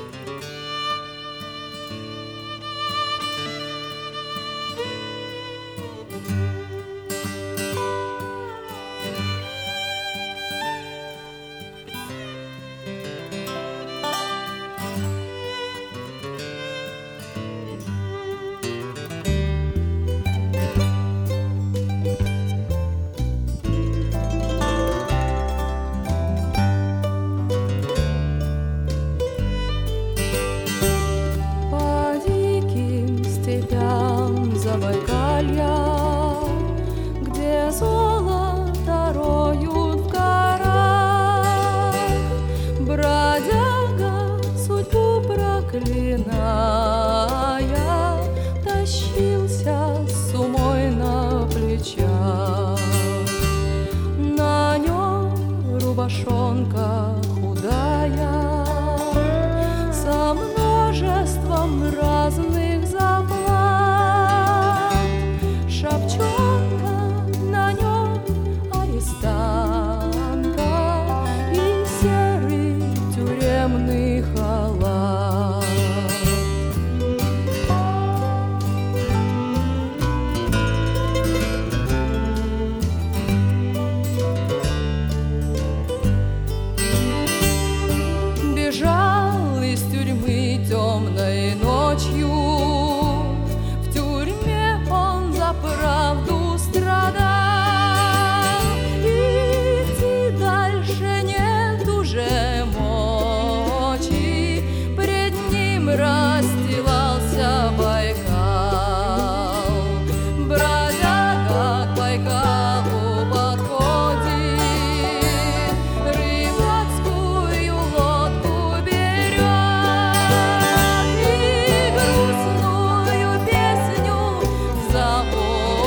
Забайкалья, где золото роют в горах, бродяга, судьбу проклиная, тащился с умой на плечах. На нем рубашонка худая, со множеством разных заплат. Шапчонка на нем арестанта и серый тюремный халат. Бежал из тюрьмы темной ночью, правду страдал, идти дальше нет уже мочи, пред ним расстилался Байкал. Бродяга к Байкалу подходит, рыбацкую лодку берет и грустную песню заводит.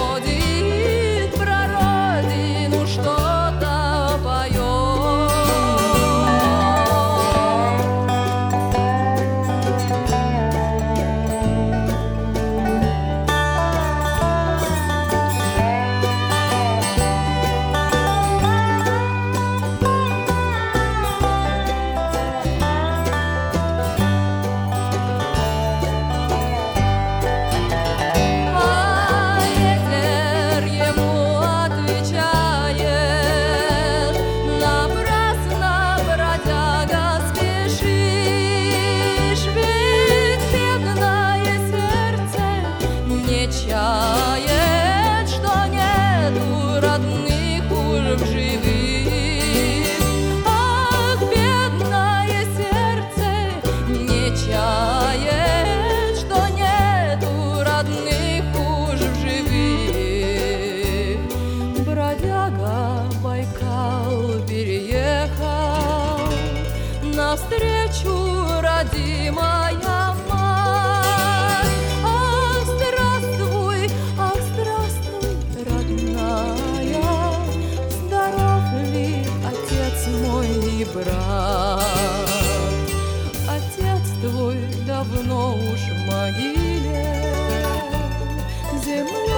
Чает, что нету родных уж в живых. Ах, бедное сердце не чает, что нету родных уж в живых. Бродяга Байкал переехал, навстречу родимая мать. Ах, здравствуй, родная, здоров ли отец мой и брат? Отец твой давно уж в могиле, земля